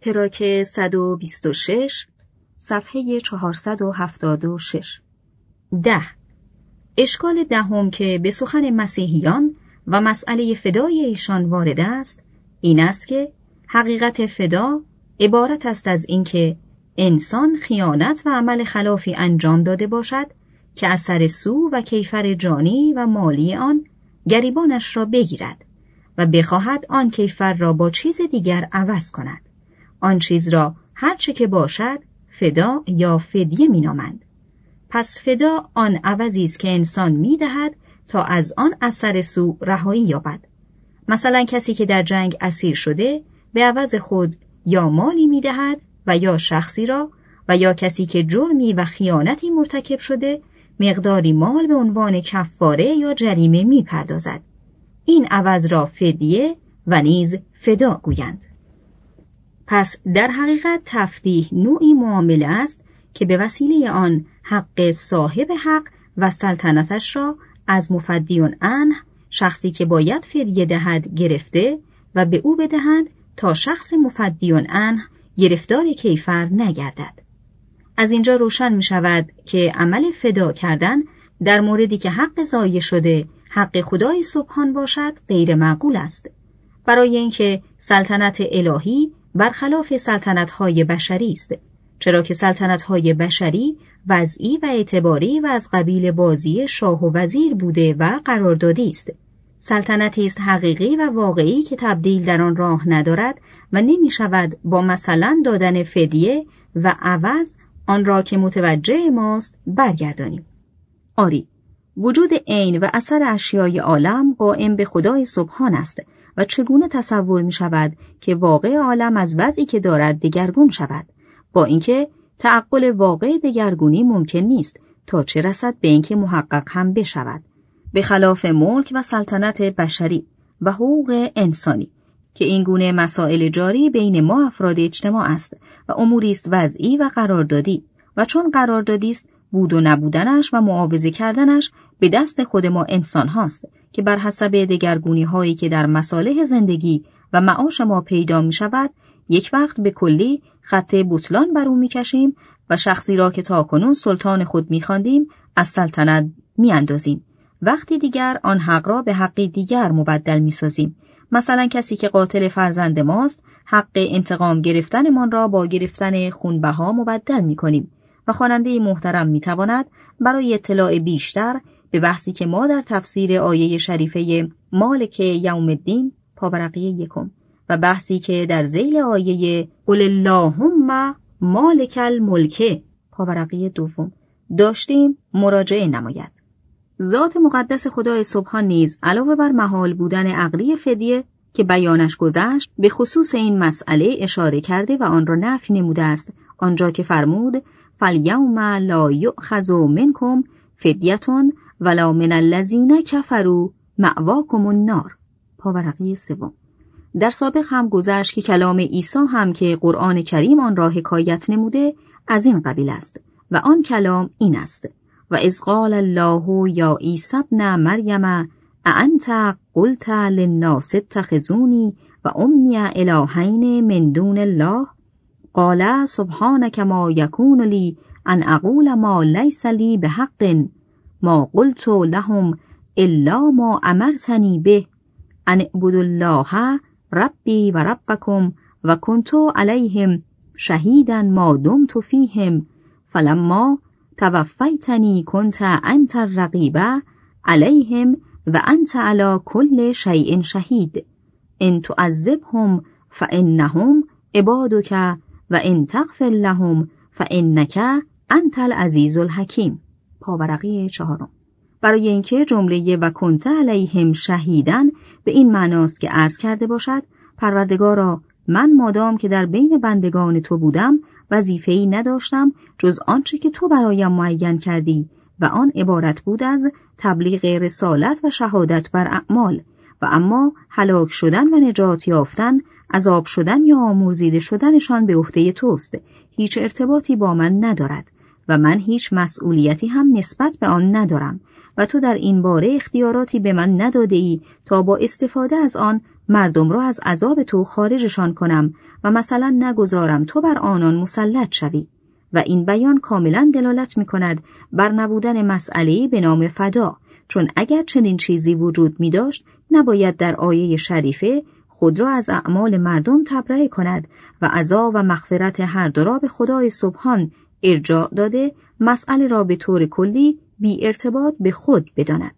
تراک 126 صفحه 476. 10. اشکال دهم که به سخن مسیحیان و مسئله فدای ایشان وارد است این است که حقیقت فدا عبارت است از اینکه انسان خیانت و عمل خلافی انجام داده باشد که اثر سو و کیفر جانی و مالی آن گریبانش را بگیرد و بخواهد آن کیفر را با چیز دیگر عوض کند. آن چیز را هر چه که باشد فدا یا فدیه می‌نامند. پس فدا آن عوضی است که انسان می‌دهد تا از آن اثر سو رهایی یابد. مثلا کسی که در جنگ اسیر شده به عوض خود یا مالی می‌دهد و یا شخصی را، و یا کسی که جرمی و خیانتی مرتکب شده مقداری مال به عنوان کفاره یا جریمه می‌پردازد. این عوض را فدیه و نیز فدا گویند. پس در حقیقت تفدیه نوعی معامله است که به وسیله آن حق صاحب حق و سلطنتش را از مفدیون عنه، شخصی که باید فدیه دهد، گرفته و به او بدهند تا شخص مفدیون عنه گرفتار کیفر نگردد. از اینجا روشن می شود که عمل فدا کردن در موردی که حق ضایع شده حق خدای سبحان باشد غیر معقول است، برای اینکه سلطنت الهی برخلاف سلطنت‌های بشری است، چرا که سلطنت‌های بشری وضعی و اعتباری و از قبیل بازی شاه و وزیر بوده و قراردادی است. سلطنتی است حقیقی و واقعی که تبدیل در آن راه ندارد و نمی شود با مثلا دادن فدیه و عوض آن را که متوجه ماست برگردانیم. آری، وجود عین و اثر اشیای عالم قائم به خدای سبحان است و چگونه تصور می شود که واقع عالم از وضعی که دارد دگرگون شود، با اینکه تعقل واقع دگرگونی ممکن نیست تا چه رسد به اینکه محقق هم بشود، به خلاف ملک و سلطنت بشری و حقوق انسانی که این گونه مسائل جاری بین ما افراد اجتماع است و اموری است وضعی و قراردادی، و چون قراردادی است بود و نبودنش و معاوضه کردنش به دست خود ما انسان هاست که بر حسب دگرگونی هایی که در مصالح زندگی و معاش ما پیدا می شود یک وقت به کلی خط بطلان بر او می کشیم و شخصی را که تاکنون سلطان خود می خواندیم از سلطنت می اندازیم. وقتی دیگر آن حق را به حقی دیگر مبدل می سازیم. مثلا کسی که قاتل فرزند ماست حق انتقام گرفتنمان را با گرفتن خونبها مبدل می کنیم. و خواننده محترم می تواند برای اطلاع بیشتر به بحثی که ما در تفسیر آیه شریفه مالک یوم الدین پاورقی 1 و بحثی که در ذیل آیه قل اللهم مالک الملک پاورقی 2 داشتیم مراجعه نماید. ذات مقدس خدای سبحان نیز علاوه بر محال بودن عقلی فدیه که بیانش گذشت به خصوص این مسئله اشاره کرده و آن را نفی نموده است، آنجا که فرمود فالیوم لا یؤخذ منکم فدیة ولا من الذین کفروا مأواکم النار پاورقی 3. در سابق هم گذشت که کلام عیسی هم که قرآن کریم آن را حکایت نموده از این قبیل است و آن کلام این است: و اذ قال الله یا عیسی ابن مریم اانت قلت للناس اتخذونی و امی الهین من دون الله قال سبحانك ما يكون لي ان اقول ما ليس لي بحق ما قلت لهم الا ما امرتني به ان اعبدوا الله ربي وربكم وكنت عليهم شهيدا ما دمت فيهم فلما توفيتني كنت انت الرقيب عليهم وانت على كل شيء شهيد ان تعذبهم فانهم عبادك و ان تغفر لهم فانک انت العزیز الحکیم پاورقی 4. برای اینکه جمله و کنت علیهم شهیدن به این معناست که عرض کرده باشد پروردگارا من مادام که در بین بندگان تو بودم وظیفه‌ای نداشتم جز آنچه که تو برایم معین کردی و آن عبارت بود از تبلیغ رسالت و شهادت بر اعمال، و اما هلاک شدن و نجات یافتن، عذاب شدن یا آمرزیده شدنشان به عهده توست، هیچ ارتباطی با من ندارد و من هیچ مسئولیتی هم نسبت به آن ندارم و تو در این باره اختیاراتی به من نداده ای تا با استفاده از آن مردم را از عذاب تو خارجشان کنم و مثلا نگذارم تو بر آنان مسلط شوی. و این بیان کاملا دلالت می کند بر نبودن مسئله‌ای به نام فدا، چون اگر چنین چیزی وجود می داشت نباید در آیه شریفه خود را از اعمال مردم تبرئه کند و عزا و مغفرت هر دو را به خدای سبحان ارجاع داده مسئله را به طور کلی بی ارتباط به خود بداند.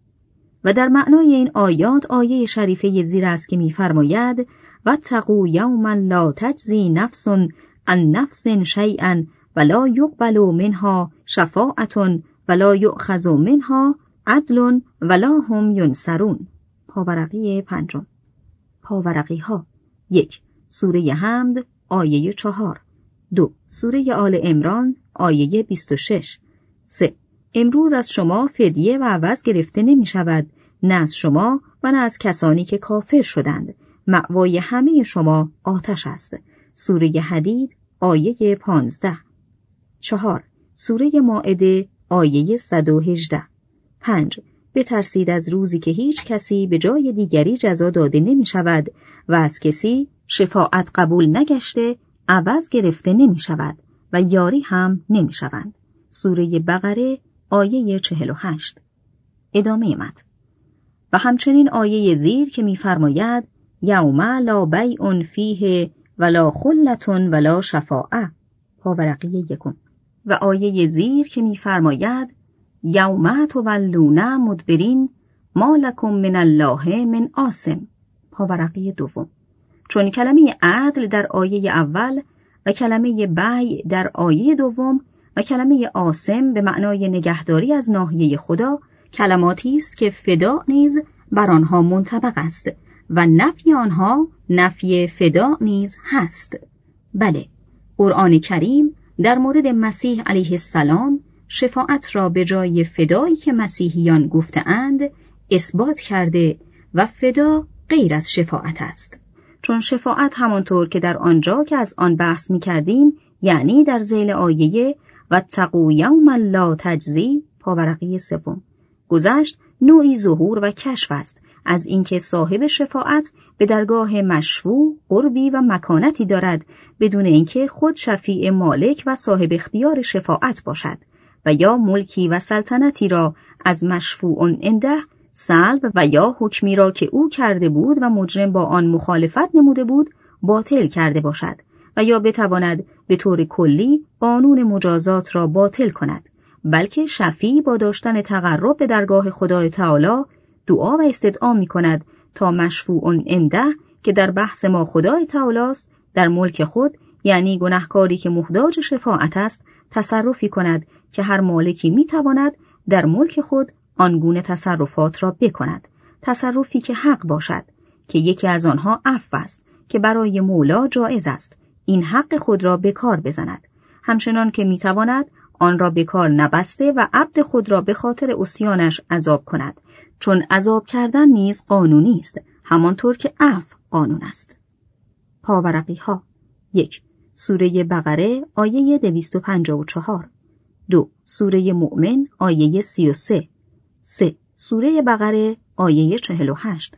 و در معنای این آیات آیه شریفه زیر است که می‌فرماید واتقوا یوما لا تجزی نفس عن نفس شیئا ولا یقبل منها شفاعة ولا یؤخذ منها عدل ولا هم ینصرون. پاورقی 5. پاورقی ها: 1. سوره حمد آیه 4. 2. سوره آل عمران آیه 26. 3. امروز از شما فدیه و عوض گرفته نمی شود، نه از شما و نه از کسانی که کافر شدند. مأوای همه شما آتش است. سوره حدید آیه 15. 4. سوره مائده آیه 118. 5. بترسید از روزی که هیچ کسی به جای دیگری جزا داده نمی شود و از کسی شفاعت قبول نگشته عوض گرفته نمی شود و یاری هم نمی شوند. سوره بقره آیه 48. ادامه متن. و همچنین آیه زیر که می فرماید یوم لا بیع فیه ولا خلة ولا شفاعه. پاورقی 1. و آیه زیر که می فرماید یوم تولون مدبرین ما لکم من الله من عاصم. پاورقی 2. چون کلمه عدل در آیه اول و کلمه بیع در آیه 2 و کلمه عاصم به معنای نگهداری از ناحیه خدا کلماتی است که فدا نیز بر آنها منطبق است و نفی آنها نفی فدا نیز هست. بله، قرآن کریم در مورد مسیح علیه السلام شفاعت را به جای فدایی که مسیحیان گفته‌اند اثبات کرده و فدا غیر از شفاعت است. چون شفاعت همانطور که در آنجا که از آن بحث می کردیم، یعنی در ذیل آیه واتقوا یوما لا تجزی پاورقی 3 گذشت، نوعی ظهور و کشف است از اینکه صاحب شفاعت به درگاه مشفوع قربی و مکانتی دارد بدون اینکه خود شفیع مالک و صاحب اختیار شفاعت باشد و یا ملکی و سلطنتی را از مشفوع عنده سلب و یا حکمی را که او کرده بود و مجرم با آن مخالفت نموده بود باطل کرده باشد و یا بتواند به طور کلی قانون مجازات را باطل کند، بلکه شفیع با داشتن تقرب به درگاه خدای تعالی دعا و استدعا می کند تا مشفوع عنده که در بحث ما خدای تعالی است در ملک خود، یعنی گناهکاری که محتاج شفاعت است، تصرفی کند که هر مالکی می تواند در ملک خود آنگونه تصرفات را بکند، تصرفی که حق باشد که یکی از آنها عفو است که برای مولا جایز است این حق خود را به کار بزند، همچنان که می تواند آن را به کار نبسته و عبد خود را به خاطر عصیانش عذاب کند، چون عذاب کردن نیز قانونی است همانطور که عفو قانون است. پاورقی ها: 1. سوره بقره آیه 254. 2. سوره مؤمن آیه 33. 3. سوره بقره آیه 48.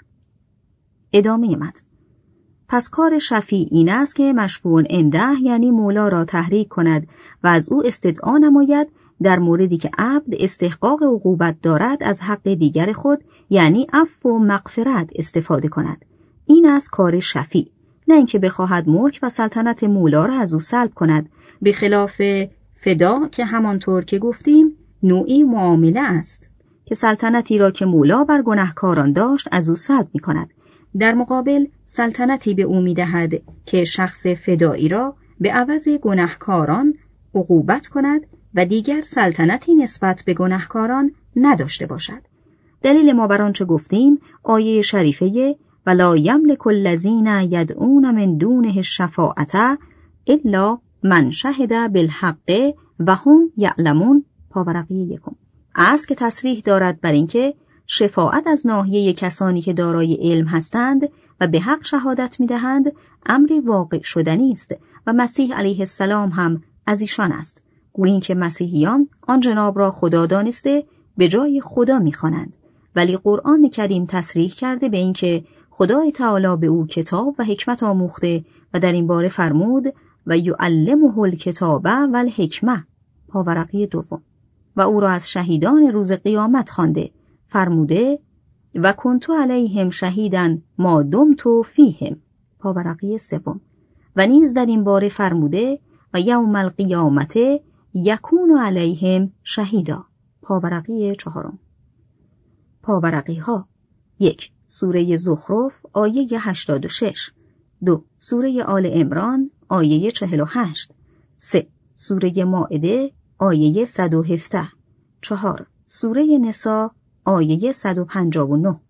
ادامه متن. پس کار شفیع این است که مشفوع عنده یعنی مولا را تحریک کند و از او استدعا نماید در موردی که عبد استحقاق عقوبت دارد از حق دیگر خود، یعنی عفو و مغفرت استفاده کند. این است کار شفیع، نه اینکه بخواهد ملک و سلطنت مولا را از او سلب کند، به خلاف فدا که همانطور که گفتیم نوعی معامله است که سلطنتی را که مولا بر گناهکاران داشت از او سلب می کند. در مقابل سلطنتی به او می دهد که شخص فدایی را به عوض گناهکاران عقوبت کند و دیگر سلطنتی نسبت به گناهکاران نداشته باشد. دلیل ما بر آنچه گفتیم آیه شریفه ولا یملک الذین یدعون من دونه الشفاعة الا من شهد بالحق و هم یعلمون پاورقی 1 است که تصریح دارد بر اینکه شفاعت از ناحیه کسانی که دارای علم هستند و به حق شهادت می‌دهند امری واقع شدنی است و مسیح علیه السلام هم از ایشان است، گویی اینکه مسیحیان آن جناب را خدا دانسته به جای خدا می‌خوانند، ولی قرآن کریم تصریح کرده به اینکه خدای تعالی به او کتاب و حکمت آموخته و در این باره فرمود و یعلمه الکتاب و الحکمه پاورقی دوم و او را از شهیدان روز قیامت خوانده فرموده و کنت علیهم شهیدا ما دمت فیهم پاورقی سوم و نیز در این باره فرموده و یوم القیامت یکون علیهم شهیدا پاورقی چهارم. پاورقی ها: 1. سوره زخرف آیه 86 2. سوره آل عمران آیه 48 3. سوره مائده آیه 117 4. سوره نساء آیه 159